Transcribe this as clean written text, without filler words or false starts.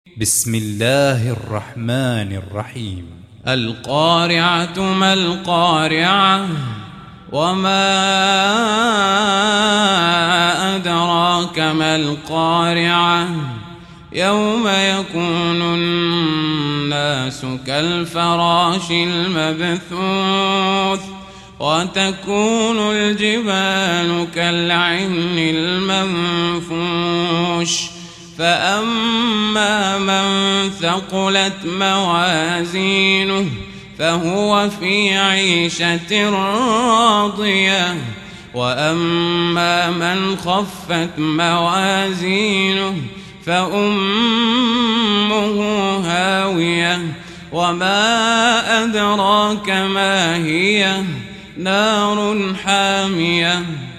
بسم الله الرحمن الرحيم. القارعة ما القارعة وما أدراك ما القارعة يوم يكون الناس كالفراش المبثوث وتكون الجبال كالعهن المنفوش فأما من ثقلت موازينه فهو في عيشة راضية وأما من خفت موازينه فأمه هاوية وما أدراك ما هي نار حامية